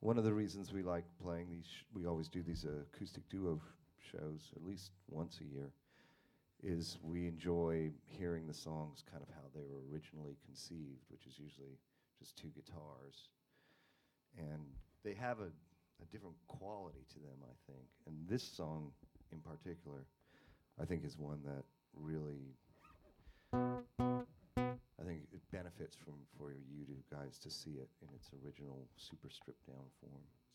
one of the reasons we like playing these, we always do these acoustic duo shows at least once a year, is we enjoy hearing the songs kind of how they were originally conceived, which is usually just two guitars. And they have a different quality to them, I think. And this song in particular, I think is one that really, I think it benefits from for you to guys to see it in its original super stripped down form.